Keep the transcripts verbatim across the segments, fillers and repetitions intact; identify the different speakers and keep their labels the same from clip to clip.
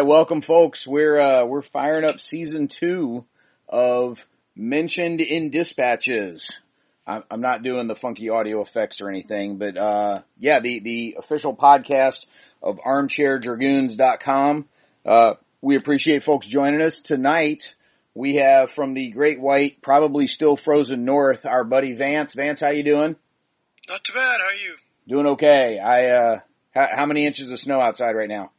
Speaker 1: right, welcome folks. We're uh, we're firing up season two of Mentioned in Dispatches. I'm, I'm not doing the funky audio effects or anything, but uh, yeah, the the official podcast of armchair dragoons dot com. Uh, we appreciate folks joining us tonight. We have from the Great White, probably still frozen north, our buddy Vance. Vance, how you doing?
Speaker 2: Not too bad. How are you?
Speaker 1: Doing okay. I uh, how, how many inches of snow outside right now?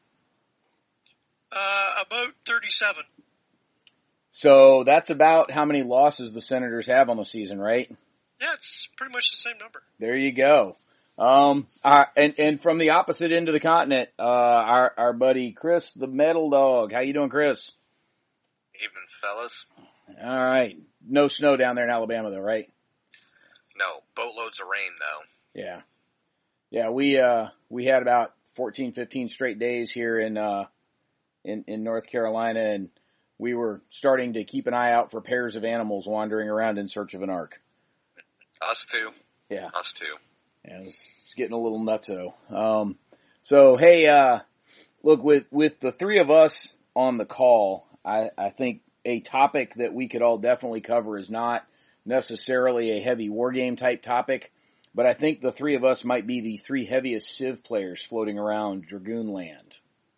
Speaker 2: Uh, about thirty-seven.
Speaker 1: So that's about how many losses the Senators have on the season, right?
Speaker 2: Yeah, it's pretty much the same number.
Speaker 1: There you go. Um, uh, and, and from the opposite end of the continent, uh, our, our buddy Chris, the Metal Dog. How you doing, Chris?
Speaker 3: Evening, fellas.
Speaker 1: All right. No snow down there in Alabama though, right?
Speaker 3: No, boatloads of rain though.
Speaker 1: Yeah. Yeah, we, uh, we had about fourteen, fifteen straight days here in, uh, in, in North Carolina, and we were starting to keep an eye out for pairs of animals wandering around in search of an ark.
Speaker 3: Us too.
Speaker 1: Yeah.
Speaker 3: Us too.
Speaker 1: Yeah, it's, it's getting a little nutso. Um, so hey, uh, look, with, with the three of us on the call, I, I think a topic that we could all definitely cover is not necessarily a heavy war game type topic, but I think the three of us might be the three heaviest Civ players floating around Dragoon land.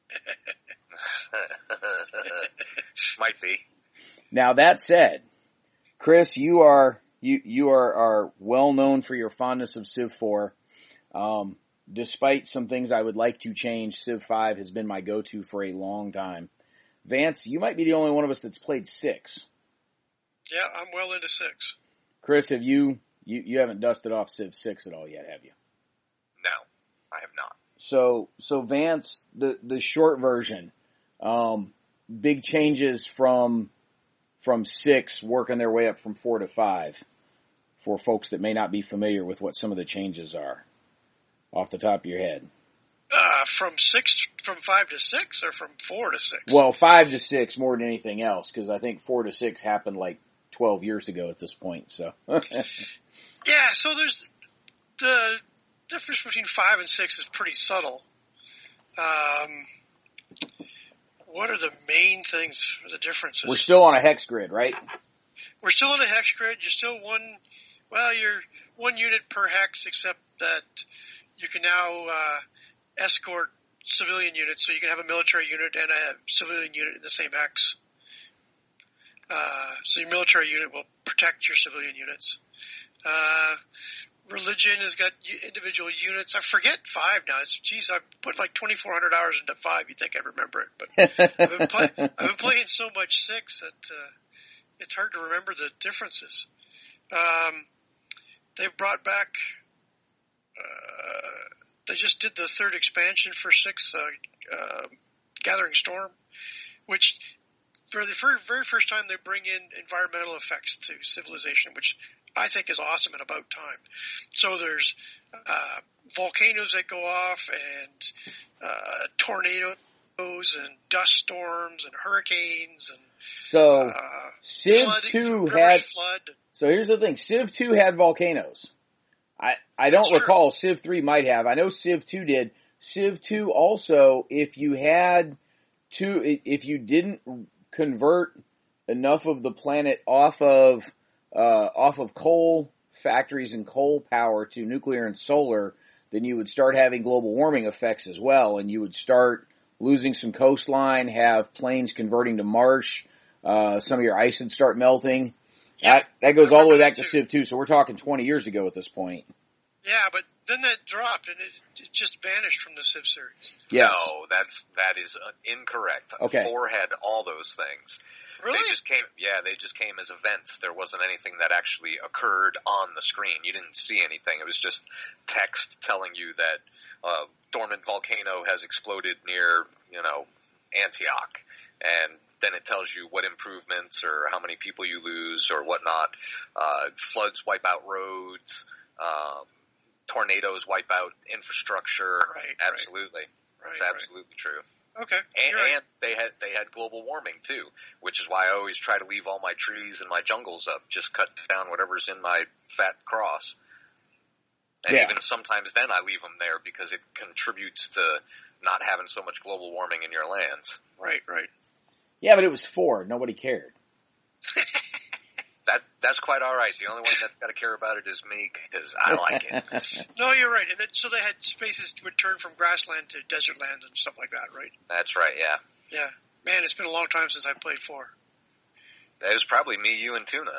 Speaker 3: Might be.
Speaker 1: Now that said, Chris, you are you you are, are well known for your fondness of Civ four. Um, despite some things I would like to change, Civ five has been my go-to for a long time. Vance, you might be the only one of us that's played six.
Speaker 2: Yeah, I'm well into six.
Speaker 1: Chris, have you you you haven't dusted off Civ six at all yet, have you?
Speaker 3: No, I have not.
Speaker 1: So so Vance, the the short version. Um, big changes from, from six working their way up from four to five for folks that may not be familiar with what some of the changes are off the top of your head.
Speaker 2: Uh, from six, from five to six or from four to six?
Speaker 1: Well, five to six more than anything else, cause I think four to six happened like twelve years ago at this point, so.
Speaker 2: Yeah, so there's, the difference between five and six is pretty subtle. Um, What are the main things, the differences?
Speaker 1: We're still on a hex grid, right?
Speaker 2: We're still on a hex grid. You're still one, well, you're one unit per hex, except that you can now uh, escort civilian units, so you can have a military unit and a civilian unit in the same hex. Uh, so your military unit will protect your civilian units. Uh, Religion has got individual units. I forget five now. It's, geez, I put like twenty-four hundred hours into five. You'd think I'd remember it, but I've been, play, I've been playing so much six that uh, it's hard to remember the differences. Um, they brought back. Uh, they just did the third expansion for six, uh, uh, Gathering Storm, which for the very, very first time they bring in environmental effects to Civilization, which I think is awesome and about time. So there's uh, volcanoes that go off and uh, tornadoes and dust storms and hurricanes and
Speaker 1: so
Speaker 2: uh,
Speaker 1: Civ
Speaker 2: flood,
Speaker 1: two
Speaker 2: rivers
Speaker 1: had.
Speaker 2: Flood.
Speaker 1: So here's the thing: Civ two had volcanoes. I I don't
Speaker 2: That's true.
Speaker 1: recall Civ three might have. I know Civ two did. Civ two also, if you had two, if you didn't convert enough of the planet off of Uh, off of coal factories and coal power to nuclear and solar, then you would start having global warming effects as well, and you would start losing some coastline, have plains converting to marsh, uh, some of your ice would start melting.
Speaker 2: Yeah,
Speaker 1: that, that goes all the way back to
Speaker 2: too.
Speaker 1: Civ two, so we're talking twenty years ago at this point.
Speaker 2: Yeah, but then that dropped and it, it just vanished from the Civ series.
Speaker 1: Yes.
Speaker 3: No, that's, that is uh, incorrect.
Speaker 1: Okay.
Speaker 3: Four had all those things.
Speaker 2: Really?
Speaker 3: They just came, yeah, they just came as events. There wasn't anything that actually occurred on the screen. You didn't see anything. It was just text telling you that uh, dormant volcano has exploded near, you know, Antioch. And then it tells you what improvements or how many people you lose or whatnot. Uh, floods wipe out roads. Um, tornadoes wipe out infrastructure.
Speaker 2: Right,
Speaker 3: absolutely.
Speaker 2: Right,
Speaker 3: That's
Speaker 2: right.
Speaker 3: absolutely true.
Speaker 2: Okay.
Speaker 3: And,
Speaker 2: You're right.
Speaker 3: and they had they had global warming too, which is why I always try to leave all my trees and my jungles up. Just cut down whatever's in my fat cross. And
Speaker 1: Yeah.
Speaker 3: even sometimes then I leave them there because it contributes to not having so much global warming in your lands.
Speaker 2: Right, right.
Speaker 1: Yeah, but it was four. Nobody cared.
Speaker 3: That that's quite all right. The only one that's got to care about it is me, because I like it.
Speaker 2: No, you're right. And then, so they had spaces would turn from grassland to desert land and stuff like that, right?
Speaker 3: That's right, yeah.
Speaker 2: Yeah. Man, it's been a long time since I played four.
Speaker 3: That was probably me, you, and Tuna.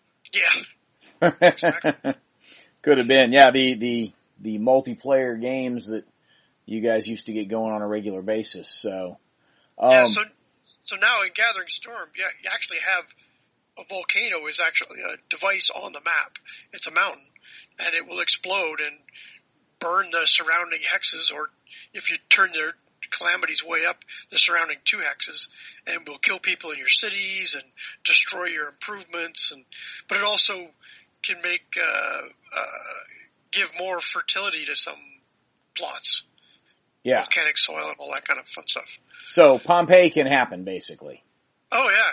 Speaker 2: Yeah. Exactly.
Speaker 1: Could have been. Yeah, the, the, the multiplayer games that you guys used to get going on a regular basis. So, um,
Speaker 2: yeah, so, so now in Gathering Storm, yeah, you actually have a volcano is actually a device on the map. It's a mountain, and it will explode and burn the surrounding hexes, or if you turn their calamities way up, the surrounding two hexes, and will kill people in your cities and destroy your improvements. And but it also can make uh, uh, give more fertility to some plots.
Speaker 1: Yeah,
Speaker 2: volcanic soil and all that kind of fun stuff.
Speaker 1: So Pompeii can happen, basically.
Speaker 2: Oh yeah.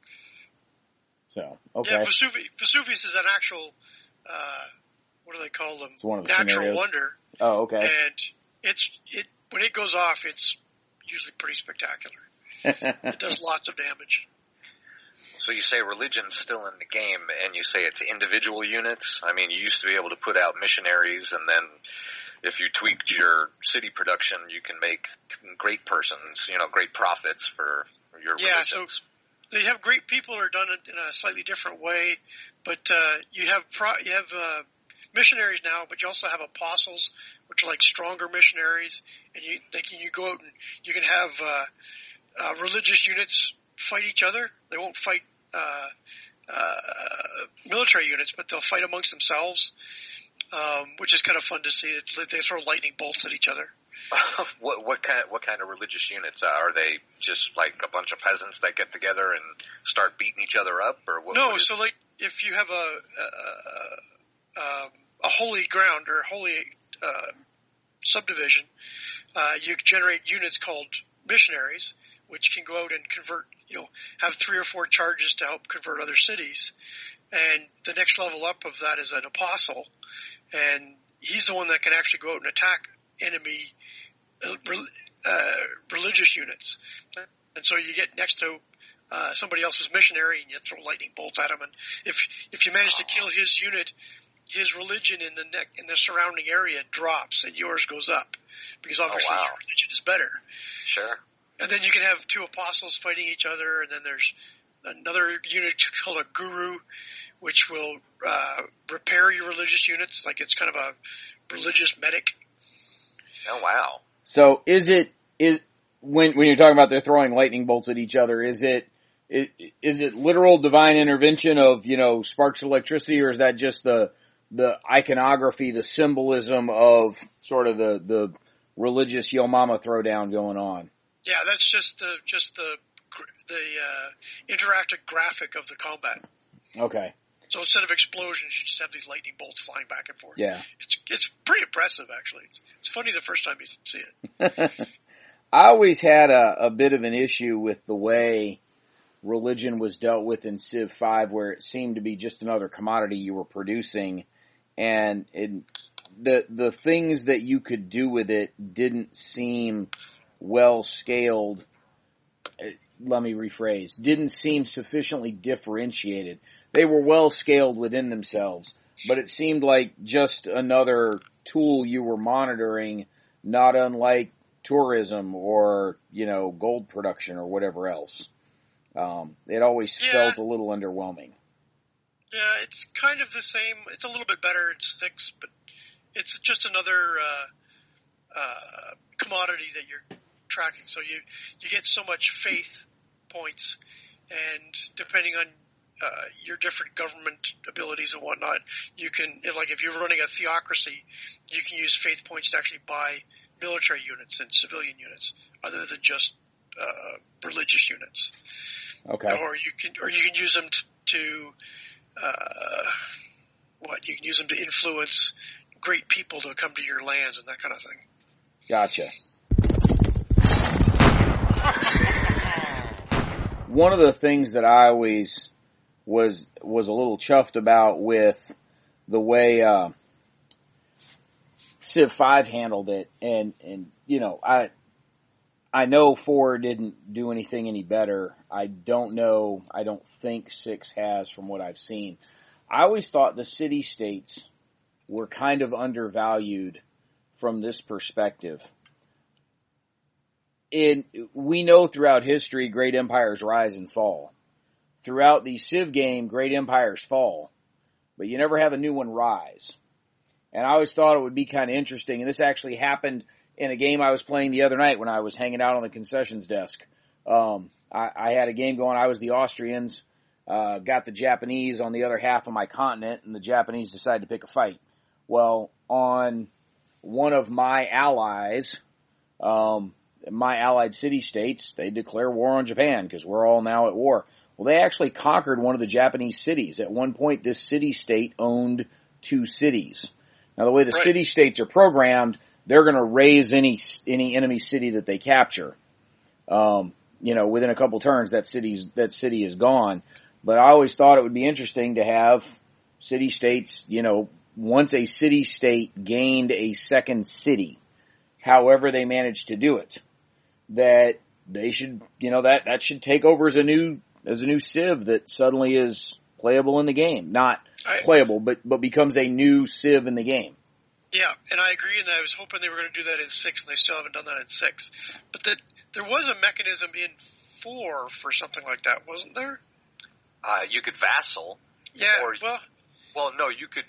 Speaker 1: So, okay.
Speaker 2: Yeah, Vesuvius, Vesuvius is an actual, uh, what do they call them?
Speaker 1: It's one of the
Speaker 2: natural
Speaker 1: scenarios.
Speaker 2: wonder.
Speaker 1: Oh, okay.
Speaker 2: And it's, it, when it goes off, it's usually pretty spectacular. It does lots of damage.
Speaker 3: So you say religion's still in the game, and you say it's individual units? I mean, you used to be able to put out missionaries, and then if you tweaked your city production, you can make great persons, you know, great profits for your
Speaker 2: yeah,
Speaker 3: religions.
Speaker 2: So they have great people are done it in a slightly different way, but uh, you have pro, you have uh, missionaries now, but you also have apostles, which are like stronger missionaries, and you they can you go out and you can have uh, uh, religious units fight each other. They won't fight uh, uh, military units, but they'll fight amongst themselves, um, which is kind of fun to see. It's, they throw lightning bolts at each other.
Speaker 3: what what kind what kind of religious units are they? Just like a bunch of peasants that get together and start beating each other up, or what?
Speaker 2: No,
Speaker 3: what is
Speaker 2: so like if you have a a, a, a holy ground or holy uh, subdivision, uh, you generate units called missionaries, which can go out and convert. You know, have three or four charges to help convert other cities, and the next level up of that is an apostle, and he's the one that can actually go out and attack enemy uh, religious units. And so you get next to uh, somebody else's missionary and you throw lightning bolts at him. And if if you manage to kill his unit, his religion in the neck in the surrounding area drops and yours goes up, because obviously
Speaker 3: oh, wow.
Speaker 2: your religion is better.
Speaker 3: Sure.
Speaker 2: And then you can have two apostles fighting each other, and then there's another unit called a guru, which will uh, repair your religious units. Like it's kind of a religious medic.
Speaker 3: Oh wow!
Speaker 1: So is it is when when you're talking about they're throwing lightning bolts at each other? Is it is, is it literal divine intervention of you know sparks of electricity, or is that just the the iconography, the symbolism of sort of the the religious Yo Mama throwdown going on?
Speaker 2: Yeah, that's just the just the the uh, interactive graphic of the combat.
Speaker 1: Okay.
Speaker 2: So instead of explosions, you just have these lightning bolts flying back and forth.
Speaker 1: Yeah.
Speaker 2: It's it's pretty impressive, actually. It's, it's funny the first time you see it.
Speaker 1: I always had a, a bit of an issue with the way religion was dealt with in Civ five, where it seemed to be just another commodity you were producing, and it, the the things that you could do with it didn't seem well scaled. Let me rephrase. Didn't seem sufficiently differentiated. They were well scaled within themselves, but it seemed like just another tool you were monitoring, not unlike tourism or, you know, gold production or whatever else. Um, it always
Speaker 2: yeah.
Speaker 1: felt a little underwhelming.
Speaker 2: Yeah, it's kind of the same. It's a little bit better in six, but it's just another uh, uh, commodity that you're tracking. So you you get so much faith points, and depending on uh, your different government abilities and whatnot, you can, like if you're running a theocracy, you can use faith points to actually buy military units and civilian units, other than just uh, religious units.
Speaker 1: Okay.
Speaker 2: Or you can, or you can use them to, to uh, what? You can use them to influence great people to come to your lands and that kind of thing.
Speaker 1: Gotcha. One of the things that I always was was a little chuffed about with the way uh, Civ five handled it, and and you know, I I know four didn't do anything any better. I don't know. I don't think six has from what I've seen. I always thought the city-states were kind of undervalued from this perspective. In, we know throughout history, great empires rise and fall. Throughout the Civ game, great empires fall, but you never have a new one rise. And I always thought it would be kind of interesting, and this actually happened in a game I was playing the other night when I was hanging out on the concessions desk. Um, I, I had a game going, I was the Austrians, uh, got the Japanese on the other half of my continent, and the Japanese decided to pick a fight. Well, on one of my allies, um, my allied city-states, they declare war on Japan because we're all now at war. Well, they actually conquered one of the Japanese cities. At one point, this city-state owned two cities. Now, the way the
Speaker 2: right.
Speaker 1: city-states are programmed, they're going to raise any any enemy city that they capture. Um, you know, within a couple turns, that city's that city is gone. But I always thought it would be interesting to have city-states. You know, once a city-state gained a second city, however they managed to do it, that they should, you know, that that should take over as a new as a new Civ that suddenly is playable in the game. Not
Speaker 2: I,
Speaker 1: playable, but but becomes a new Civ in the game.
Speaker 2: Yeah, and I agree, and I was hoping they were going to do that in six, and they still haven't done that in six. But that there was a mechanism in four for something like that, wasn't there?
Speaker 3: Uh, you could vassal.
Speaker 2: Yeah,
Speaker 3: or,
Speaker 2: well...
Speaker 3: Well, no, you could...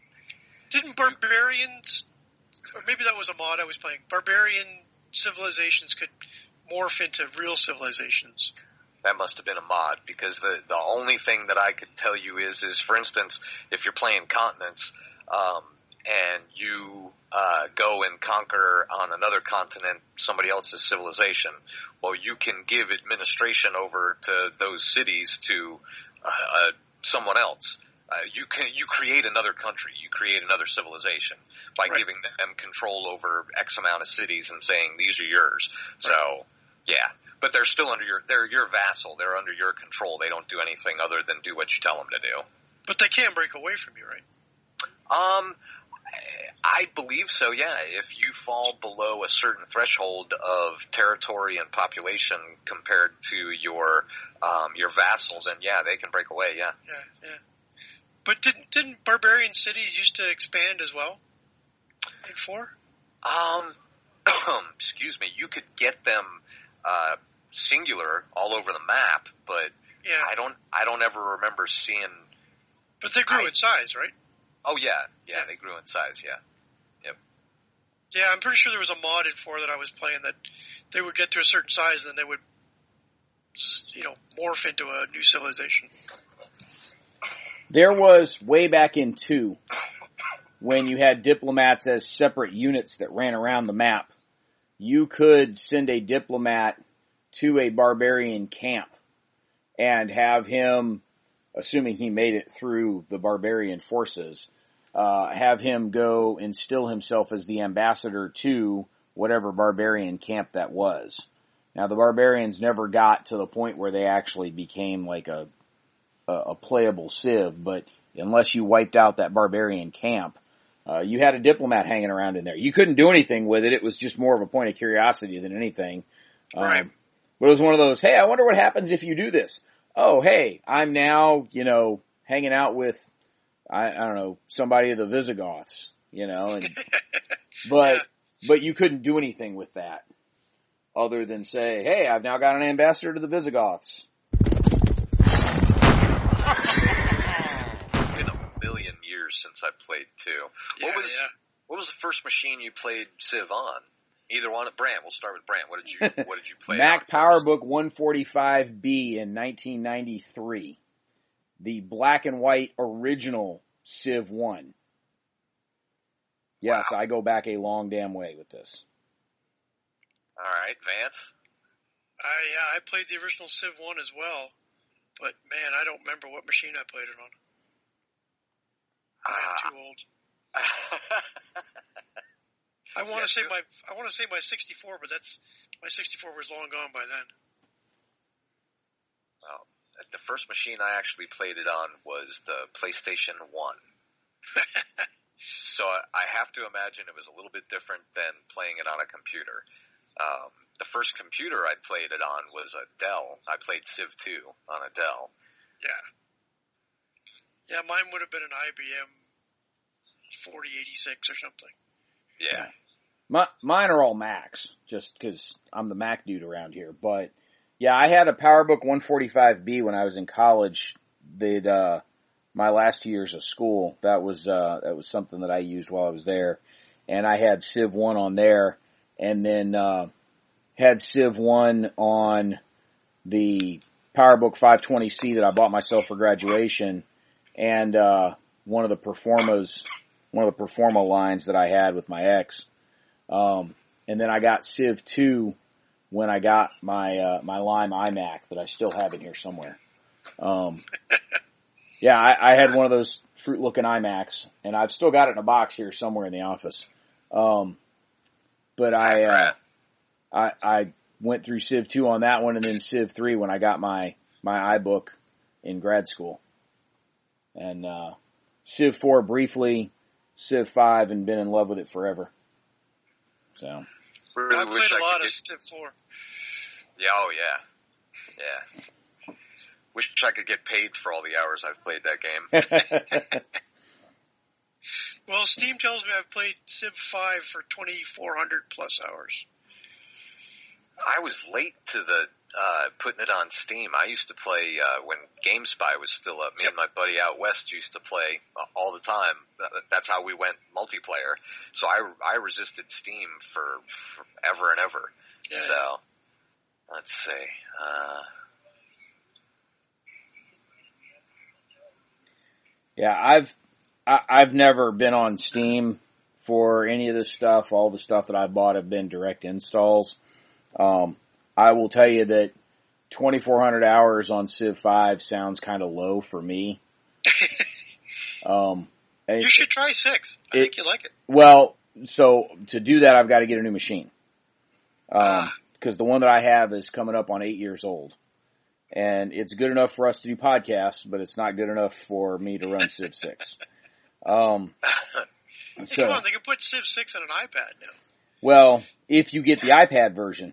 Speaker 2: Didn't barbarians... Or maybe that was a mod I was playing. Barbarian civilizations could morph into real civilizations.
Speaker 3: That must have been a mod, because the, the only thing that I could tell you is, is, for instance, if you're playing continents... Um, and you uh, go and conquer on another continent somebody else's civilization, well, you can give administration over to those cities to uh, uh, someone else. Uh, you can you create another country, you create another civilization by
Speaker 2: right.
Speaker 3: giving them control over X amount of cities and saying these are yours. So, yeah, but they're still under your they're your vassal. They're under your control. They don't do anything other than do what you tell them to do.
Speaker 2: But they can break away from you, right?
Speaker 3: Um. I believe so, yeah. If you fall below a certain threshold of territory and population compared to your um, your vassals, then yeah, they can break away, yeah.
Speaker 2: Yeah, yeah. But didn't didn't barbarian cities used to expand as well in four?
Speaker 3: Um, excuse me. You could get them uh, singular all over the map, but
Speaker 2: yeah.
Speaker 3: I don't I don't ever remember seeing.
Speaker 2: But they grew
Speaker 3: I,
Speaker 2: in size, right?
Speaker 3: Oh yeah, yeah, they grew in size, yeah. Yep.
Speaker 2: Yeah, I'm pretty sure there was a mod in four that I was playing that they would get to a certain size and then they would, you know, morph into a new civilization.
Speaker 1: There was way back in two when you had diplomats as separate units that ran around the map. You could send a diplomat to a barbarian camp and have him, assuming he made it through the barbarian forces, uh, have him go instill himself as the ambassador to whatever barbarian camp that was. Now, the barbarians never got to the point where they actually became like a, a, a playable civ, but unless you wiped out that barbarian camp, uh, you had a diplomat hanging around in there. You couldn't do anything with it. It was just more of a point of curiosity than anything.
Speaker 2: Right.
Speaker 1: Um, but it was one of those, hey, I wonder what happens if you do this. Oh, hey, I'm now, you know, hanging out with, I, I don't know, somebody of the Visigoths, you know, and, but,
Speaker 2: yeah.
Speaker 1: but you couldn't do anything with that other than say, hey, I've now got an ambassador to the Visigoths.
Speaker 3: It's been a million years since I played too.
Speaker 2: Yeah,
Speaker 3: what was,
Speaker 2: yeah.
Speaker 3: what was the first machine you played Civ on? Either one. Brant, we'll start with Brant. What did you What did you play?
Speaker 1: Mac PowerBook one forty-five B in nineteen ninety-three, the black and white original Civ one. Yes, wow. I go back a long damn way with this.
Speaker 3: All right, Vance.
Speaker 2: I yeah, I played the original Civ one as well, but man, I don't remember what machine I played it on. I'm uh, too old. I want to yeah, say my I want to say my sixty-four, but that's my sixty-four was long gone by then.
Speaker 3: Well, the first machine I actually played it on was the PlayStation one. So I have to imagine it was a little bit different than playing it on a computer. Um, the first computer I played it on was a Dell. I played Civ two on a Dell.
Speaker 2: Yeah. Yeah, mine would have been an I B M forty eighty-six or something.
Speaker 3: Yeah.
Speaker 1: My, mine are all Macs, just because I'm the Mac dude around here. But, yeah, I had a PowerBook one forty-five B when I was in college. They'd, uh, my last two years of school, that was, uh, that was something that I used while I was there. And I had Civ one on there, and then, uh, had Civ one on the PowerBook five twenty C that I bought myself for graduation, and, uh, one of the Performas, one of the Performa lines that I had with my ex. Um, and then I got Civ two when I got my, uh, my Lime iMac that I still have in here somewhere. Um, yeah, I, I had one of those fruit looking iMacs, and I've still got it in a box here somewhere in the office. Um, but I, uh, I, I went through Civ two on that one, and then Civ three when I got my, my iBook in grad school. And, uh, Civ four briefly, Civ five, and been in love with it forever. So.
Speaker 3: Really
Speaker 2: I played
Speaker 3: wish
Speaker 2: a
Speaker 3: I
Speaker 2: lot
Speaker 3: could
Speaker 2: of
Speaker 3: get...
Speaker 2: Civ four.
Speaker 3: Yeah, oh yeah. Yeah. Wish I could get paid for all the hours I've played that game.
Speaker 2: Well, Steam tells me I've played Civ five for twenty-four hundred plus hours.
Speaker 3: I was late to the uh putting it on Steam. I used to play uh when GameSpy was still up. Me
Speaker 2: Yep.
Speaker 3: and my buddy out west used to play uh, all the time. That's how we went multiplayer. So I I resisted Steam for forever and ever.
Speaker 2: Yeah,
Speaker 3: so
Speaker 2: yeah.
Speaker 3: let's see. Uh
Speaker 1: Yeah, I've, I, I've never been on Steam for any of this stuff. All the stuff that I bought have been direct installs. Um, I will tell you that twenty-four hundred hours on Civ five sounds kind of low for me. Um,
Speaker 2: You
Speaker 1: it,
Speaker 2: should try six. I
Speaker 1: it-
Speaker 2: think you like it.
Speaker 1: well, so to do that, I've got to get a new machine. Um,
Speaker 2: Ah.
Speaker 1: cause the one that I have is coming up on eight years old. And it's good enough for us to do podcasts, but it's not good enough for me to run Civ six. Um,
Speaker 2: Hey,
Speaker 1: so,
Speaker 2: come on, they can put Civ six on an iPad now.
Speaker 1: well, if you get the iPad version,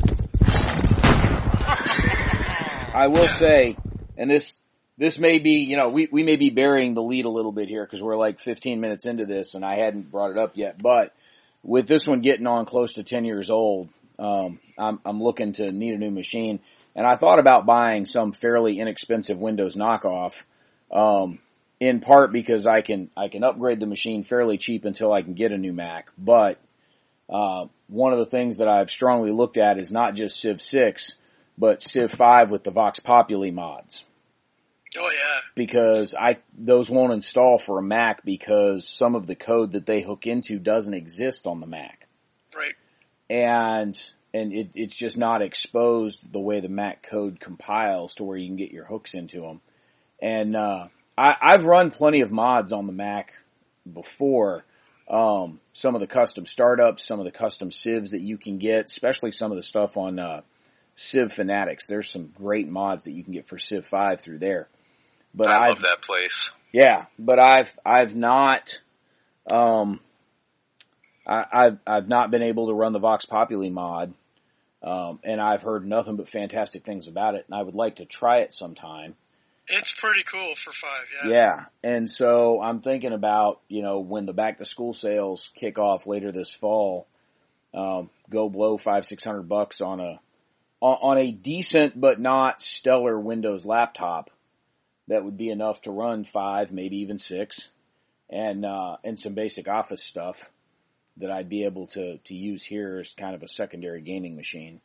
Speaker 1: I will say, and this, this may be, you know, we, we may be burying the lead a little bit here because we're like fifteen minutes into this and I hadn't brought it up yet, but with this one getting on close to ten years old, um, I'm, I'm looking to need a new machine. And I thought about buying some fairly inexpensive Windows knockoff, um, in part because I can, I can upgrade the machine fairly cheap until I can get a new Mac. But, uh, one of the things that I've strongly looked at is not just Civ six, but Civ five with the Vox Populi mods.
Speaker 2: Oh yeah.
Speaker 1: Because I, those won't install for a Mac because some of the code that they hook into doesn't exist on the Mac.
Speaker 2: Right.
Speaker 1: And, and it, it's just not exposed the way the Mac code compiles to where you can get your hooks into them. And, uh, I, I've run plenty of mods on the Mac before, um, some of the custom startups, some of the custom civs that you can get, especially some of the stuff on, uh, Civ Fanatics. There's some great mods that you can get for Civ five through there. But
Speaker 3: I
Speaker 1: I've,
Speaker 3: love that place.
Speaker 1: yeah, but I've, I've not, um, I, I've, I've not been able to run the Vox Populi mod. Um, and I've heard nothing but fantastic things about it, and I would like to try it sometime.
Speaker 2: It's pretty cool for five, yeah.
Speaker 1: Yeah, and so I'm thinking about, you know, when the back to school sales kick off later this fall, um, go blow five, six hundred bucks on a, on, on a decent but not stellar Windows laptop that would be enough to run five, maybe even six, and, uh, and some basic office stuff that I'd be able to, to use here as kind of a secondary gaming machine.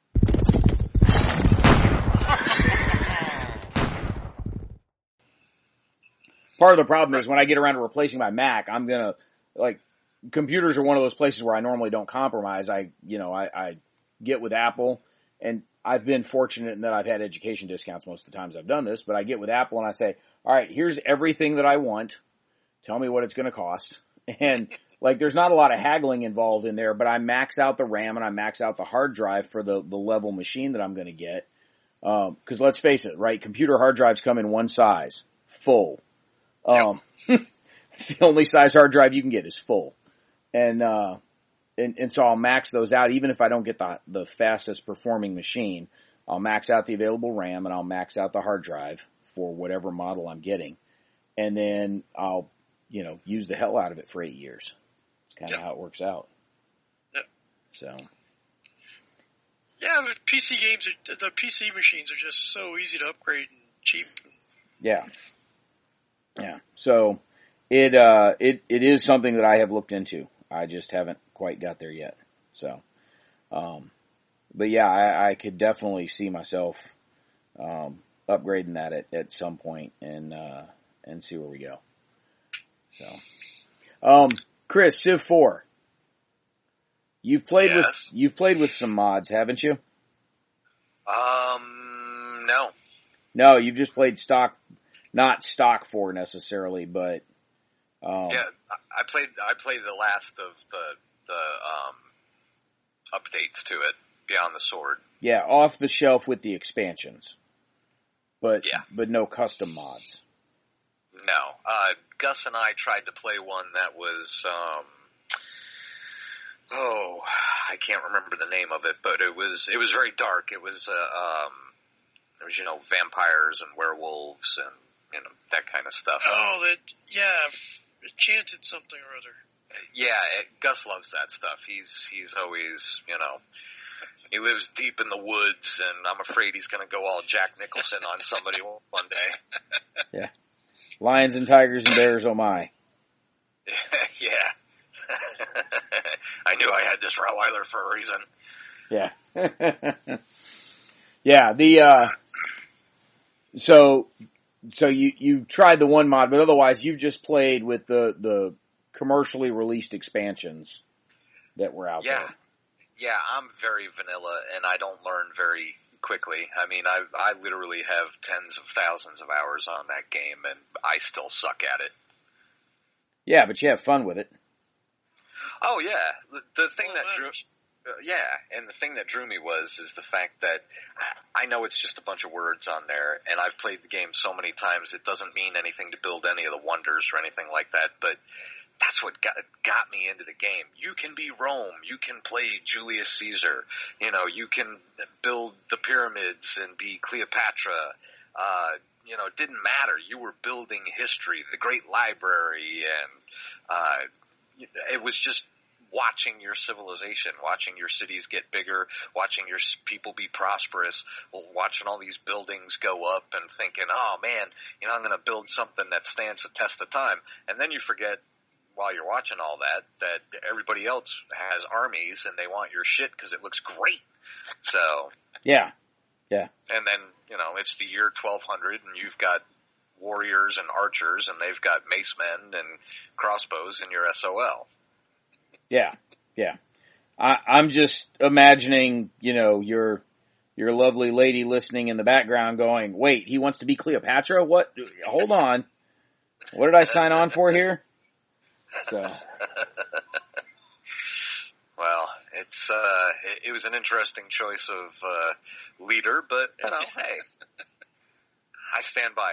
Speaker 1: Part of the problem is when I get around to replacing my Mac, I'm gonna, like, computers are one of those places where I normally don't compromise. I, you know, I, I get with Apple, and I've been fortunate in that I've had education discounts most of the times I've done this, but I get with Apple and I say, all right, here's everything that I want. Tell me what it's gonna cost. And, like, there's not a lot of haggling involved in there, but I max out the RAM and I max out the hard drive for the, the level machine that I'm gonna get. Um, cause let's face it, right? Computer hard drives come in one size. Full. Um, it's the only size hard drive you can get is full. And, uh, and, and so I'll max those out, even if I don't get the, the fastest performing machine. I'll max out the available RAM and I'll max out the hard drive for whatever model I'm getting. And then I'll, you know, use the hell out of it for eight years. It's kind of
Speaker 2: yep.
Speaker 1: how it works out.
Speaker 2: Yep.
Speaker 1: So.
Speaker 2: Yeah, but P C games, are, the P C machines are just so easy to upgrade and cheap.
Speaker 1: Yeah. Yeah. So it, uh, it, it is something that I have looked into. I just haven't quite got there yet. So, um, but yeah, I, I could definitely see myself, um, upgrading that at, at some point and, uh, and see where we go. So, um, Chris, Civ four. You've played
Speaker 3: yes.
Speaker 1: with, you've played with some mods, haven't you?
Speaker 3: Um, no.
Speaker 1: No, you've just played stock, not stock four necessarily, but, um.
Speaker 3: Yeah, I played, I played the last of the, the, um, updates to it, Beyond the Sword.
Speaker 1: Yeah, off the shelf with the expansions. But,
Speaker 3: yeah.
Speaker 1: but no custom mods.
Speaker 3: No. Uh, Gus and I tried to play one that was, um, oh, I can't remember the name of it, but it was, it was very dark. It was, uh, um, it was, you know, vampires and werewolves and, you know, that kind of stuff.
Speaker 2: Oh, that, yeah, enchanted something or other.
Speaker 3: Yeah, it, Gus loves that stuff. He's, he's always, you know, he lives deep in the woods and I'm afraid he's gonna go all Jack Nicholson on somebody one day.
Speaker 1: Yeah. Lions and tigers and bears, oh my.
Speaker 3: Yeah. I knew I had this Rottweiler for a reason.
Speaker 1: Yeah. Yeah, the, uh, so, so you, you tried the one mod, but otherwise you've just played with the, the commercially released expansions that were out
Speaker 3: yeah.
Speaker 1: there.
Speaker 3: Yeah, I'm very vanilla and I don't learn very quickly. I mean, I, I literally have tens of thousands of hours on that game and I still suck at it.
Speaker 1: Yeah, but you have fun with it.
Speaker 3: Oh yeah. The, the thing
Speaker 2: well,
Speaker 3: that drew, uh, yeah, and the thing that drew me was, is the fact that I, I know it's just a bunch of words on there and I've played the game so many times it doesn't mean anything to build any of the wonders or anything like that, but that's what got, got me into the game. You can be Rome. You can play Julius Caesar. You know, you can build the pyramids and be Cleopatra. Uh, you know, it didn't matter. You were building history, the great library, and uh, it was just watching your civilization, watching your cities get bigger, watching your people be prosperous, watching all these buildings go up and thinking, oh man, you know, I'm going to build something that stands the test of time. And then you forget, while you're watching all that, that everybody else has armies and they want your shit because it looks great. So.
Speaker 1: Yeah. Yeah.
Speaker 3: And then, you know, it's the year twelve hundred and you've got warriors and archers and they've got mace men and crossbows in your S O L.
Speaker 1: Yeah. Yeah. I, I'm just imagining, you know, your, your lovely lady listening in the background going, wait, he wants to be Cleopatra? What? Hold on. What did I sign on for here? So,
Speaker 3: well, it's uh, it, it was an interesting choice of uh, leader, but you know, hey, I stand by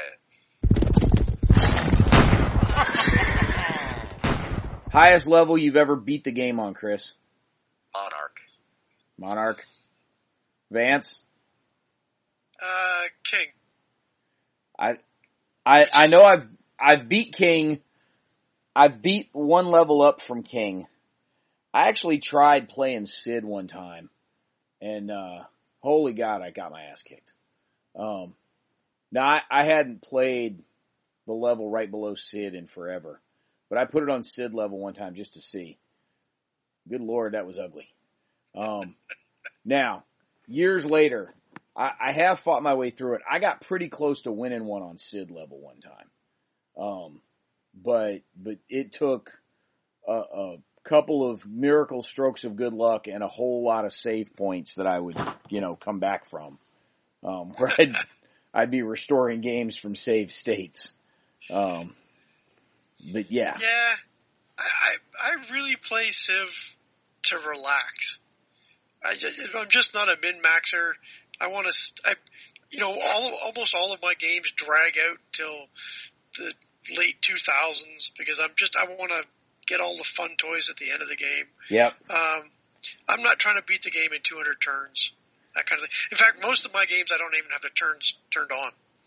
Speaker 3: it.
Speaker 1: Highest level you've ever beat the game on, Chris?
Speaker 3: Monarch.
Speaker 1: Monarch. Vance?
Speaker 2: Uh, King.
Speaker 1: I, I, I know I've I've beat King. I've beat one level up from King. I actually tried playing Sid one time, and uh, holy God, I got my ass kicked. Um, now I, I hadn't played the level right below Sid in forever, but I put it on Sid level one time just to see. Good Lord, that was ugly. Um, now, years later, I, I have fought my way through it. I got pretty close to winning one on Sid level one time. Um, But, but it took a, a couple of miracle strokes of good luck and a whole lot of save points that I would, you know, come back from, um, where I'd, I'd be restoring games from save states. Um, but yeah.
Speaker 2: Yeah. I, I really play Civ to relax. I just, I'm just not a min-maxer. I want to, I, you know, all of, almost all of my games drag out till the late two thousands because I'm just, I want to get all the fun toys at the end of the game.
Speaker 1: Yep.
Speaker 2: Um, I'm not trying to beat the game in two hundred turns, that kind of thing. In fact, most of my games I don't even have the turns turned on.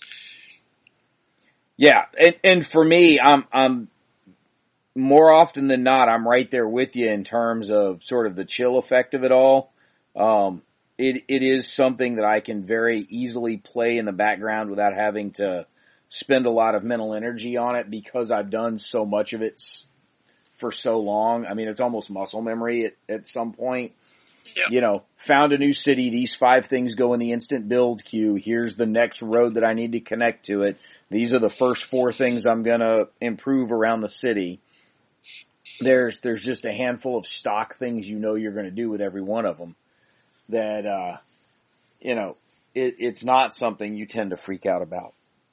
Speaker 1: Yeah, and and for me, I'm I'm more often than not, I'm right there with you in terms of sort of the chill effect of it all. Um, it it is something that I can very easily play in the background without having to spend a lot of mental energy on it because I've done so much of it for so long. I mean, it's almost muscle memory at, at some point.
Speaker 2: Yep.
Speaker 1: You know, found a new city, these five things go in the instant build queue. Here's the next road that I need to connect to it. These are the first four things I'm gonna improve around the city. There's, there's just a handful of stock things you know you're gonna do with every one of them that, uh, you know, it, it's not something you tend to freak out about.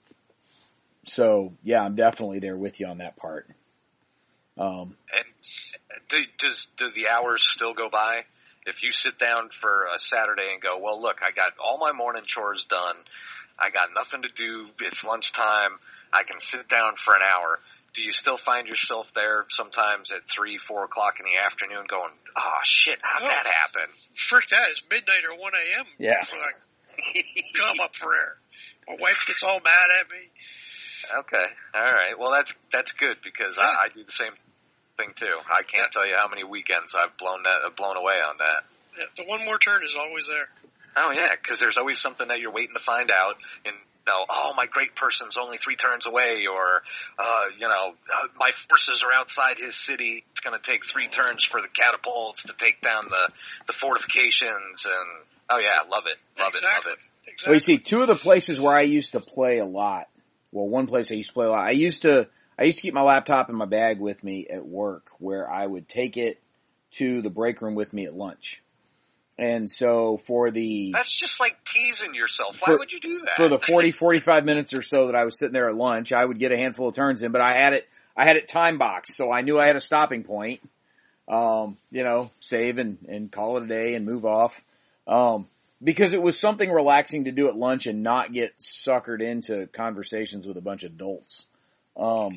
Speaker 1: So, yeah, I'm definitely there with you on that part. Um,
Speaker 3: and do, does, do the hours still go by? If you sit down for a Saturday and go, well, look, I got all my morning chores done. I got nothing to do. It's lunchtime. I can sit down for an hour. Do you still find yourself there sometimes at three, four o'clock in the afternoon going, oh, shit, how'd
Speaker 2: Oh,
Speaker 3: that happen?
Speaker 2: Frick that. It's midnight or one a.m.
Speaker 1: Yeah.
Speaker 2: before I come up for air. My wife gets all mad at me.
Speaker 3: Okay. All right. Well, that's, that's good because
Speaker 2: Yeah.
Speaker 3: I, I do the same thing too. I can't
Speaker 2: Yeah.
Speaker 3: tell you how many weekends I've blown that, blown away on that.
Speaker 2: Yeah, the one more turn is always there.
Speaker 3: Oh yeah, because there's always something that you're waiting to find out. And you know, oh, my great person's only three turns away, or uh, you know, uh, my forces are outside his city. It's going to take three turns for the catapults to take down the the fortifications. And oh yeah, love it, love
Speaker 2: exactly.
Speaker 3: it, love it.
Speaker 2: Exactly.
Speaker 1: Well, you see, two of the places where I used to play a lot, well, one place I used to play a lot, I used to, I used to keep my laptop in my bag with me at work where I would take it to the break room with me at lunch. And so for the...
Speaker 3: That's just like teasing yourself. Why
Speaker 1: for,
Speaker 3: would you do that?
Speaker 1: For the forty, forty-five minutes or so that I was sitting there at lunch, I would get a handful of turns in, but I had it, I had it time boxed, so I knew I had a stopping point. Um, you know, save and, and call it a day and move off. Um, because it was something relaxing to do at lunch and not get suckered into conversations with a bunch of adults. Um,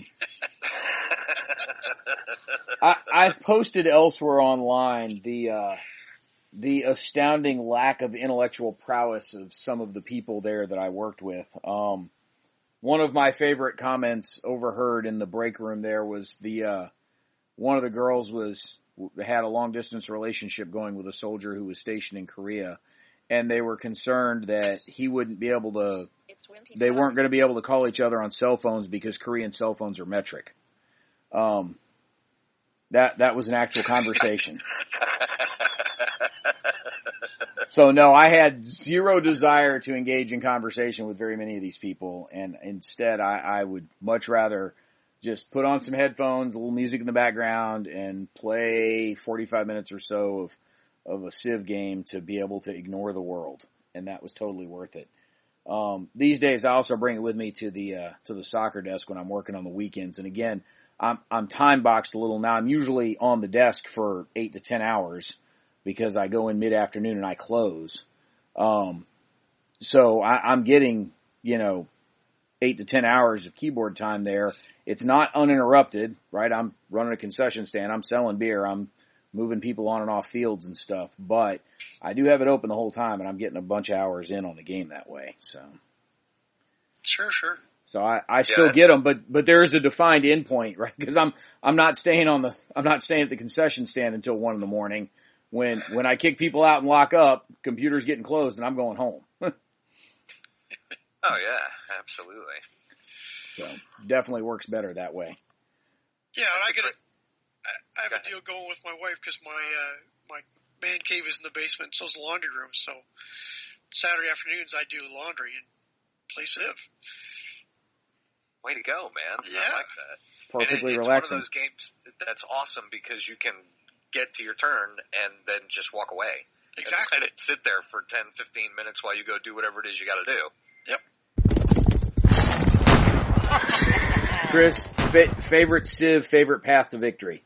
Speaker 1: I, I've posted elsewhere online the, uh, the astounding lack of intellectual prowess of some of the people there that I worked with. Um, one of my favorite comments overheard in the break room there was the, uh, one of the girls was, had a long distance relationship going with a soldier who was stationed in Korea, and they were concerned that he wouldn't be able to, they weren't going to be able to call each other on cell phones because Korean cell phones are metric. Um, that, that was an actual conversation. So no, I had zero desire to engage in conversation with very many of these people, and instead I, I would much rather just put on some headphones, a little music in the background, and play forty-five minutes or so of, of a Civ game to be able to ignore the world. And that was totally worth it. Um, these days I also bring it with me to the, uh, to the soccer desk when I'm working on the weekends. And again, I'm, I'm time boxed a little now. I'm usually on the desk for eight to ten hours because I go in mid-afternoon and I close. Um, so I, I'm getting, you know, eight to ten hours of keyboard time there. It's not uninterrupted, right? I'm running a concession stand. I'm selling beer. I'm moving people on and off fields and stuff, but I do have it open the whole time and I'm getting a bunch of hours in on the game that way. So
Speaker 2: sure, sure.
Speaker 1: So I, I still yeah. get them, but, but there is a defined endpoint, right? Cause I'm, I'm not staying on the, I'm not staying at the concession stand until one in the morning. When, when I kick people out and lock up, computer's getting closed and I'm going home.
Speaker 3: Oh yeah, absolutely.
Speaker 1: So definitely works better that way.
Speaker 2: Yeah, and I get a, I have a deal going with my wife because my uh, my man cave is in the basement, and so's the laundry room. So Saturday afternoons I do laundry and play Civ.
Speaker 3: Way to go, man!
Speaker 2: Yeah,
Speaker 3: I like that.
Speaker 1: Perfectly
Speaker 3: and it, it's
Speaker 1: relaxing.
Speaker 3: One of those games that's awesome because you can get to your turn and then just walk away.
Speaker 2: Exactly.
Speaker 3: And let it sit there for ten, fifteen minutes while you go do whatever it is you got to do.
Speaker 2: Yep.
Speaker 1: Chris, fa- favorite Civ, favorite path to victory?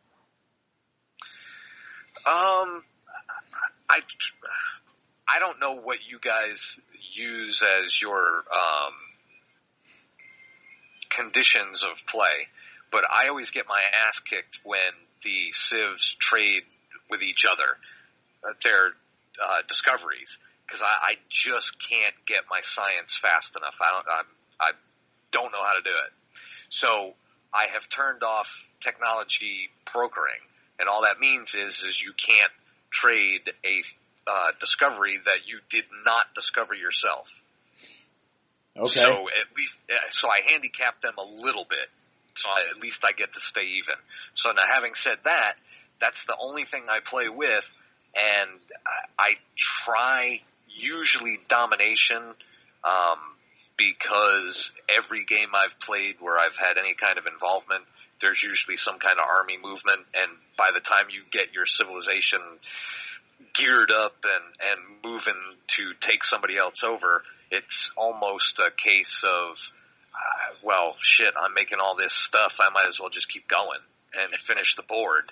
Speaker 3: Um, I, I don't know what you guys use as your um, conditions of play, but I always get my ass kicked when the civs trade with each other, uh, their uh, discoveries, because I, I just can't get my science fast enough. I don't, I'm, I don't know how to do it. So I have turned off technology brokering, and all that means is is you can't trade a uh, discovery that you did not discover yourself.
Speaker 1: Okay.
Speaker 3: So at least, so I handicap them a little bit. So I, at least I get to stay even. So now, having said that, that's the only thing I play with, and I, I try usually domination, um, because every game I've played where I've had any kind of involvement, there's usually some kind of army movement, and by the time you get your civilization geared up and, and moving to take somebody else over, it's almost a case of, uh, well, shit, I'm making all this stuff, I might as well just keep going and finish the board.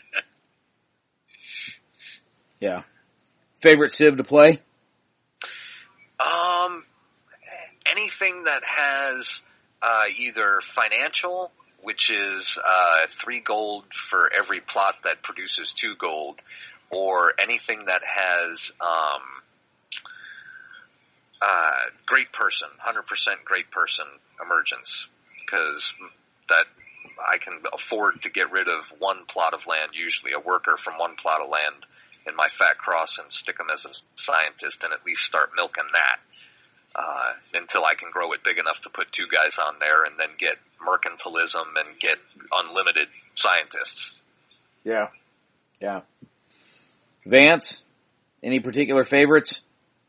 Speaker 1: Yeah. Favorite civ to play?
Speaker 3: Um, anything that has uh, either financial, which is uh, three gold for every plot that produces two gold, or anything that has um, uh, great person, one hundred percent great person emergence, because that I can afford to get rid of one plot of land, usually a worker from one plot of land, in my fat cross and stick them as a scientist and at least start milking that. Uh, until I can grow it big enough to put two guys on there and then get mercantilism and get unlimited scientists.
Speaker 1: Yeah. Yeah. Vance, any particular favorites?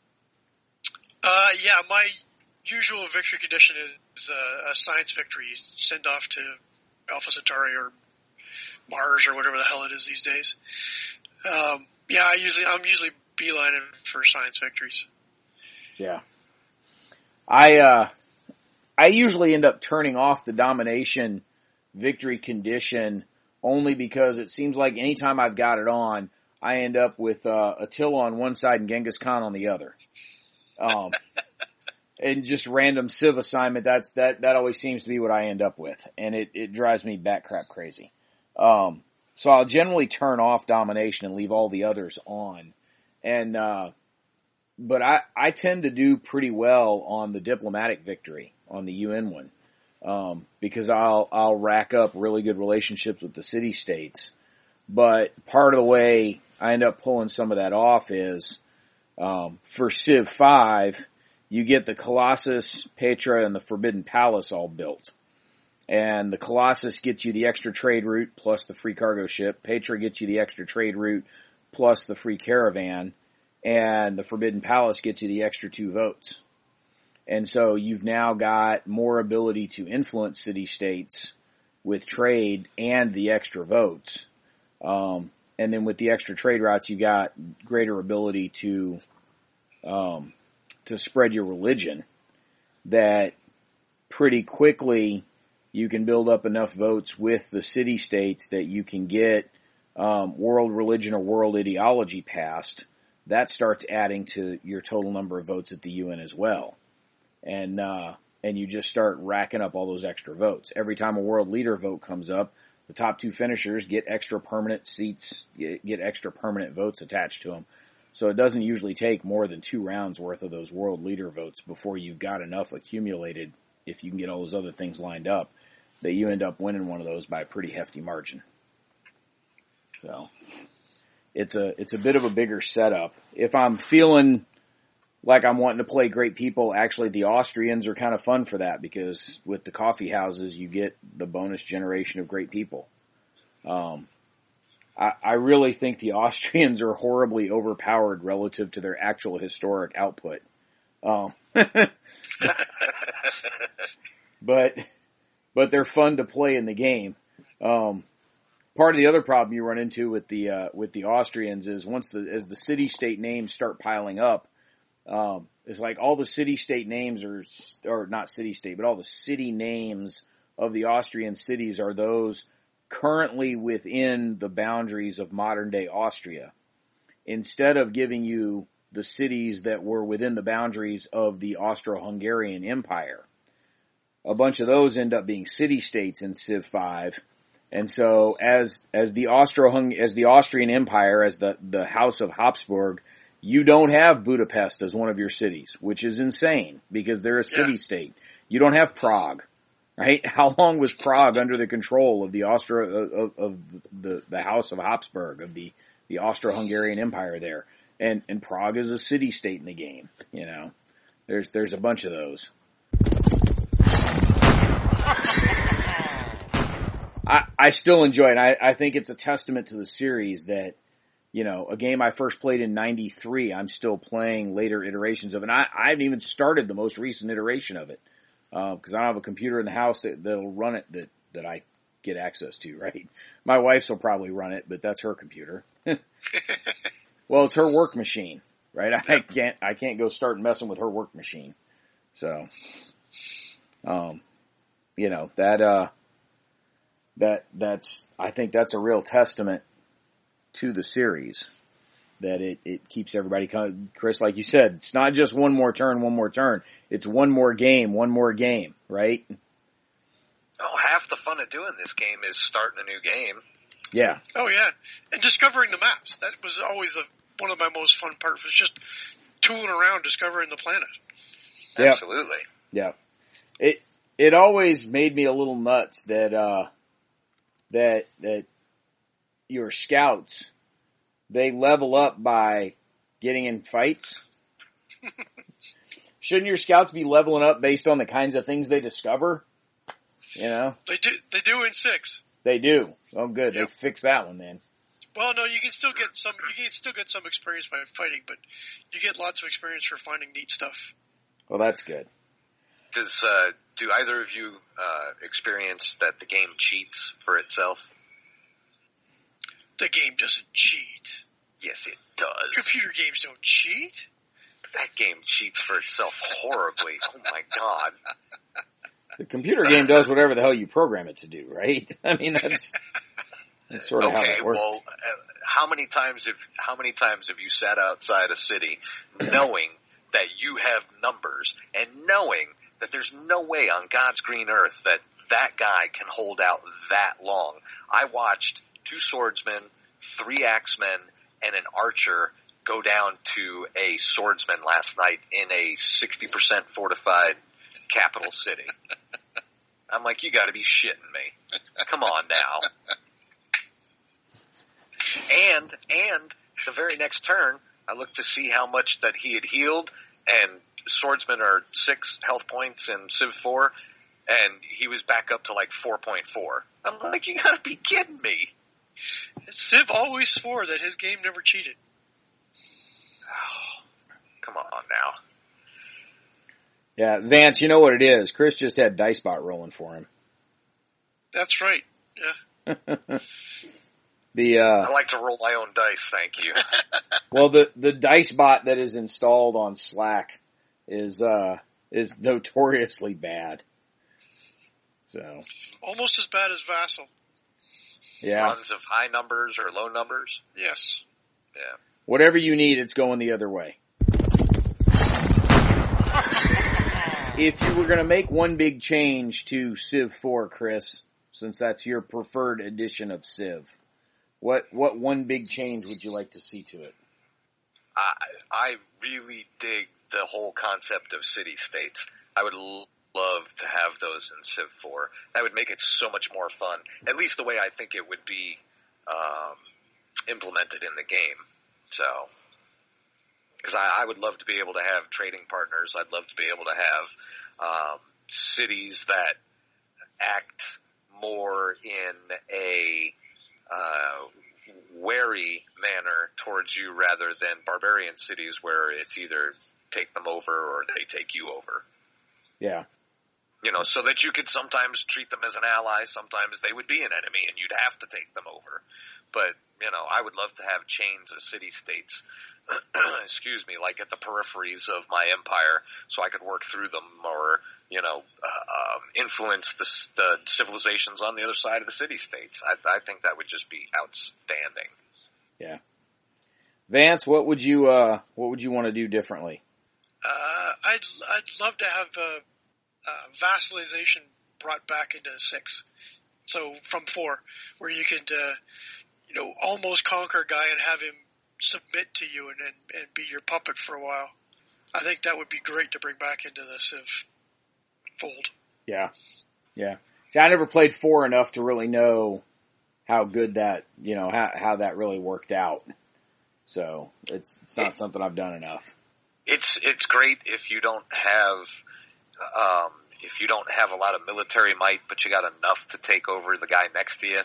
Speaker 2: Uh, yeah, my usual victory condition is uh, a science victory. Send off to Alpha Centauri or Mars or whatever the hell it is these days. Um, yeah, I usually, I'm usually beelining for science victories.
Speaker 1: Yeah. I, uh, I usually end up turning off the domination victory condition only because it seems like anytime I've got it on, I end up with, uh, Attila on one side and Genghis Khan on the other. Um, and just random civ assignment, that's, that, that always seems to be what I end up with. And it, it drives me bat crap crazy. Um, so I'll generally turn off domination and leave all the others on. And, uh, But I, I tend to do pretty well on the diplomatic victory, on the U N one, um, because I'll, I'll rack up really good relationships with the city-states. But part of the way I end up pulling some of that off is, um, for Civ five, you get the Colossus, Petra, and the Forbidden Palace all built. And the Colossus gets you the extra trade route plus the free cargo ship. Petra gets you the extra trade route plus the free caravan. And the Forbidden Palace gets you the extra two votes. And so you've now got more ability to influence city-states with trade and the extra votes. Um, and then with the extra trade routes, you've got greater ability to, um, to spread your religion that pretty quickly you can build up enough votes with the city-states that you can get, um, world religion or world ideology passed. That starts adding to your total number of votes at the U N as well. And, uh, and you just start racking up all those extra votes. Every time a world leader vote comes up, the top two finishers get extra permanent seats, get, get extra permanent votes attached to them. So it doesn't usually take more than two rounds worth of those world leader votes before you've got enough accumulated, if you can get all those other things lined up, that you end up winning one of those by a pretty hefty margin. So it's a, it's a bit of a bigger setup. If I'm feeling like I'm wanting to play great people, actually the Austrians are kind of fun for that, because with the coffee houses, you get the bonus generation of great people. Um, I, I really think the Austrians are horribly overpowered relative to their actual historic output. Um, but, but they're fun to play in the game. Um, Part of the other problem you run into with the uh, with the Austrians is once the as the city-state names start piling up, um, it's like all the city-state names are or not city-state, but all the city names of the Austrian cities are those currently within the boundaries of modern-day Austria, instead of giving you the cities that were within the boundaries of the Austro-Hungarian Empire. a bunch of those end up being city-states in Civ five. And so as, as the Austro-Hung, as the Austrian Empire, as the, the House of Habsburg, you don't have Budapest as one of your cities, which is insane because they're a city-state. Yeah. You don't have Prague, right? How long was Prague under the control of the Austro, of, of the, the House of Habsburg, of the, the Austro-Hungarian Empire there? And, and Prague is a city-state in the game, you know. There's, there's a bunch of those. I, I still enjoy it. I, I think it's a testament to the series that, you know, a game I first played in ninety-three, I'm still playing later iterations of it. And I, I haven't even started the most recent iteration of it. Uh, cause I don't have a computer in the house that, that'll run it that, that I get access to, right? My wife's will probably run it, but that's her computer. Well, it's her work machine, right? I can't, I can't go start messing with her work machine. So, um, you know, that, uh, that, that's, I think that's a real testament to the series that it, it keeps everybody coming. Chris, like you said, it's not just one more turn, one more turn. It's one more game, one more game, right?
Speaker 3: Oh, half the fun of doing this game is starting a new game.
Speaker 1: Yeah.
Speaker 2: Oh, yeah. And discovering the maps. That was always the, one of my most fun parts, was just tooling around, discovering the planet.
Speaker 1: Yep.
Speaker 3: Absolutely.
Speaker 1: Yeah. It, it always made me a little nuts that, uh, that, that your scouts, they level up by getting in fights. Shouldn't your scouts be leveling up based on the kinds of things they discover? You know?
Speaker 2: They do, they do in six.
Speaker 1: They do. Oh, good.
Speaker 2: Yep.
Speaker 1: They fixed that one then.
Speaker 2: Well, no, you can still get some, you can still get some experience by fighting, but you get lots of experience for finding neat stuff.
Speaker 1: Well, that's good.
Speaker 3: Does, uh, do either of you, uh, experience that the game cheats for itself?
Speaker 2: The game doesn't cheat.
Speaker 3: Yes, it does.
Speaker 2: Computer games don't cheat.
Speaker 3: But that game cheats for itself horribly. Oh my god.
Speaker 1: The computer game does whatever the hell you program it to do, right? I mean, that's, that's sort of
Speaker 3: okay,
Speaker 1: how that works.
Speaker 3: Well, uh, how many times have, how many times have you sat outside a city knowing that you have numbers and knowing that there's no way on God's green earth that that guy can hold out that long? I watched two swordsmen, three axemen, and an archer go down to a swordsman last night in a sixty percent fortified capital city. I'm like, you gotta be shitting me. Come on now. And, and the very next turn, I looked to see how much that he had healed, and swordsmen are six health points in Civ four, and he was back up to like four point four. I'm like, you gotta be kidding me.
Speaker 2: Civ always swore that his game never cheated.
Speaker 3: Oh, come on now.
Speaker 1: Yeah, Vance, you know what it is. Chris just had DiceBot rolling for him.
Speaker 2: That's right. Yeah.
Speaker 1: the, uh,
Speaker 3: I like to roll my own dice, thank you.
Speaker 1: Well, the, the DiceBot that is installed on Slack is, uh, is notoriously bad. So.
Speaker 2: Almost as bad as Vassal.
Speaker 1: Yeah.
Speaker 3: Runs of high numbers or low numbers?
Speaker 2: Yes.
Speaker 3: Yeah.
Speaker 1: Whatever you need, it's going the other way. If you were going to make one big change to Civ four, Chris, since that's your preferred edition of Civ, what what one big change would you like to see to it?
Speaker 3: I I really dig the whole concept of city-states. I would l- love to have those in Civ four. That would make it so much more fun, at least the way I think it would be um, implemented in the game. So, because I, I would love to be able to have trading partners. I'd love to be able to have um, cities that act more in a uh, wary manner towards you rather than barbarian cities where it's either take them over or they take you over.
Speaker 1: Yeah.
Speaker 3: You know, so that you could sometimes treat them as an ally, sometimes they would be an enemy and you'd have to take them over. But, you know, I would love to have chains of city-states, excuse me, like at the peripheries of my empire so I could work through them or, you know, uh, um, influence the, the civilizations on the other side of the city-states. I, I think that would just be outstanding.
Speaker 1: Yeah. Vance, what would you, uh, what would you want to do differently?
Speaker 2: Uh, I'd, I'd love to have, uh, uh, vassalization brought back into six. So from four, where you could, uh, you know, almost conquer a guy and have him submit to you and, and, and be your puppet for a while. I think that would be great to bring back into the Civ fold.
Speaker 1: Yeah. Yeah. See, I never played four enough to really know how good that, you know, how, how that really worked out. So it's, it's not something I've done enough.
Speaker 3: It's, it's great if you don't have, um, if you don't have a lot of military might, but you got enough to take over the guy next to you.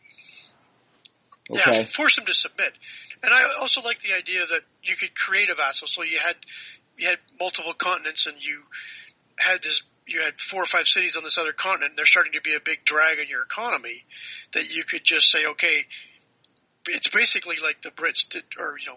Speaker 1: Okay.
Speaker 2: Yeah, force him to submit. And I also like the idea that you could create a vassal. So you had, you had multiple continents and you had this, you had four or five cities on this other continent and they're starting to be a big drag on your economy that you could just say, okay, it's basically like the Brits did, or, you know,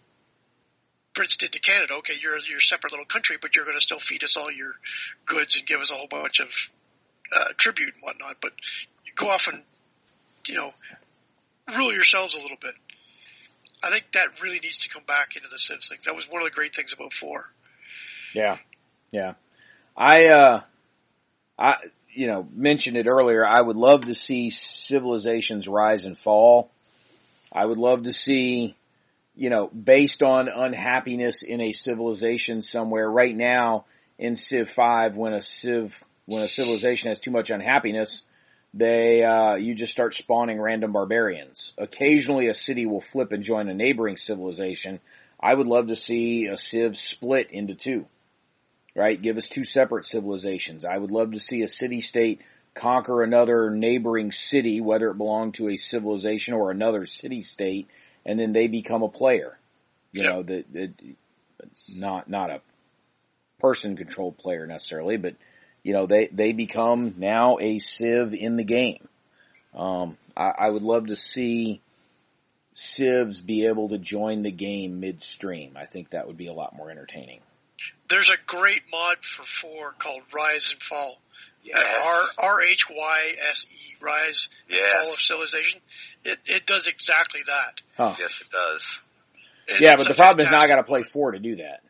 Speaker 2: Brits did to Canada. Okay, you're, you're a separate little country, but you're going to still feed us all your goods and give us a whole bunch of, uh, tribute and whatnot. But you go off and, you know, rule yourselves a little bit. I think that really needs to come back into the Civs things. That was one of the great things about four.
Speaker 1: Yeah. Yeah. I, uh, I, you know, mentioned it earlier. I would love to see civilizations rise and fall. I would love to see, you know, based on unhappiness in a civilization somewhere. Right now in Civ five, when a civ, when a civilization has too much unhappiness, they, uh, you just start spawning random barbarians. Occasionally a city will flip and join a neighboring civilization. I would love to see a civ split into two, right? Give us two separate civilizations. I would love to see a city-state conquer another neighboring city, whether it belonged to a civilization or another city-state, and then they become a player. You
Speaker 2: Yep.
Speaker 1: know, that, that, not, not a person-controlled player necessarily, but you know, they, they become now a civ in the game. Um, I, I would love to see civs be able to join the game midstream. I think that would be a lot more entertaining.
Speaker 2: There's a great mod for four called Rise and Fall.
Speaker 3: Yes.
Speaker 2: R R H Y S E, Rise and
Speaker 3: Yes.
Speaker 2: Fall of Civilization. It it does exactly that.
Speaker 1: Huh.
Speaker 3: Yes, it does.
Speaker 2: It,
Speaker 1: Yeah,
Speaker 2: it's
Speaker 1: but
Speaker 2: a
Speaker 1: the problem is now I
Speaker 2: fantastic-
Speaker 1: gotta play four to do that.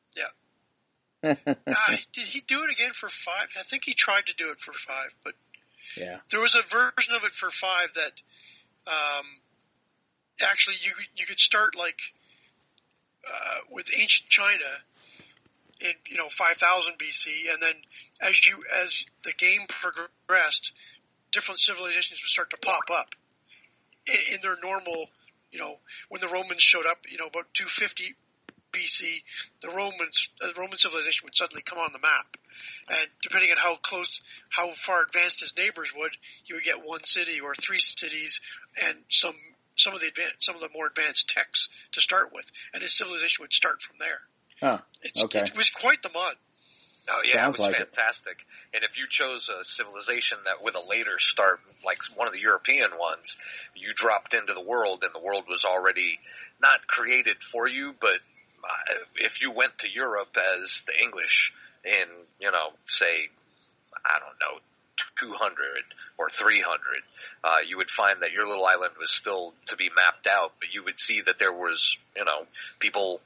Speaker 2: Uh, did he do it again for five? I think he tried to do it for five, but
Speaker 1: Yeah.
Speaker 2: there was a version of it for five that um, actually you you could start like uh, with ancient China in you know five thousand B C, and then as you as the game progressed, different civilizations would start to pop up in, in their normal. You know, when the Romans showed up, you know, about two fifty B C, the Romans, the Roman civilization would suddenly come on the map. And depending on how close, how far advanced his neighbors would, he would get one city or three cities and some, some of the advanced, some of the more advanced techs to start with. And his civilization would start from there.
Speaker 1: Huh.
Speaker 2: It's,
Speaker 1: Okay.
Speaker 2: It was quite the mod.
Speaker 3: Oh yeah,
Speaker 1: Sounds
Speaker 3: it was
Speaker 1: like it.
Speaker 3: fantastic. And if you chose a civilization that with a later start, like one of the European ones, you dropped into the world and the world was already not created for you, but uh, if you went to Europe as the English in, you know, say, I don't know, two hundred or three hundred, uh, you would find that your little island was still to be mapped out, but you would see that there was, you know, people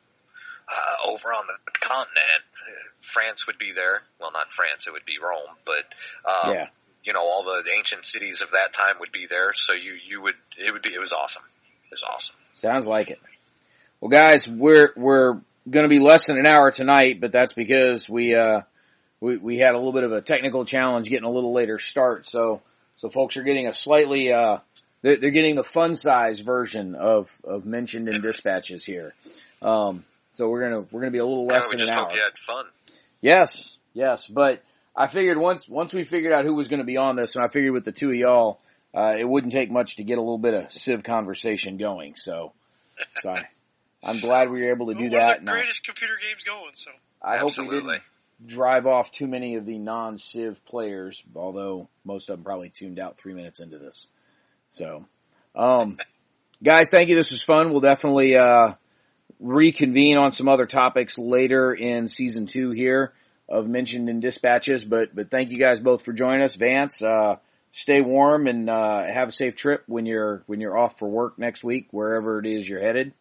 Speaker 3: Uh, over on the continent. France would be there. Well, not France, it would be Rome, but, um,
Speaker 1: Yeah.
Speaker 3: you know, all the ancient cities of that time would be there. So you, you would, it would be, it was awesome. It was awesome.
Speaker 1: Sounds like it. Well, guys, we're, we're going to be less than an hour tonight, but that's because we, uh, we, we had a little bit of a technical challenge getting a little later start. So, so folks are getting a slightly, uh, they're, they're getting the fun size version of, of mentioned in dispatches here. Um, So we're gonna we're gonna be a little less
Speaker 3: Yeah, we
Speaker 1: than
Speaker 3: just
Speaker 1: an hour.
Speaker 3: hope you had fun.
Speaker 1: Yes, yes. But I figured once once we figured out who was going to be on this, and I figured with the two of y'all, uh, it wouldn't take much to get a little bit of Civ conversation going. So, so I, I'm glad we were able to do
Speaker 2: One
Speaker 1: that.
Speaker 2: of the greatest computer games going, so.
Speaker 1: I hope we
Speaker 3: Absolutely.
Speaker 1: didn't drive off too many of the non-Civ players, although most of them probably tuned out three minutes into this. So, um, guys, thank you. This was fun. We'll definitely, uh, reconvene on some other topics later in season two here of Mentioned in Dispatches, but, but thank you guys both for joining us. Vance, uh, stay warm and, uh, have a safe trip when you're, when you're off for work next week, wherever it is you're headed.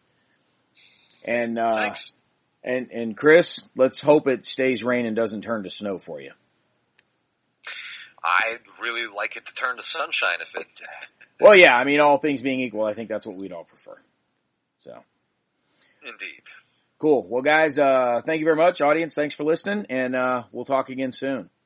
Speaker 1: And, uh,
Speaker 2: Thanks.
Speaker 1: and, and Chris, let's hope it stays rain and doesn't turn to snow for you.
Speaker 3: I'd really like it to turn to sunshine if it.
Speaker 1: Well, yeah, I mean, all things being equal, I think that's what we'd all prefer. So.
Speaker 3: Indeed.
Speaker 1: Cool. Well, guys, uh, thank you very much. Audience, thanks for listening, and uh, we'll talk again soon.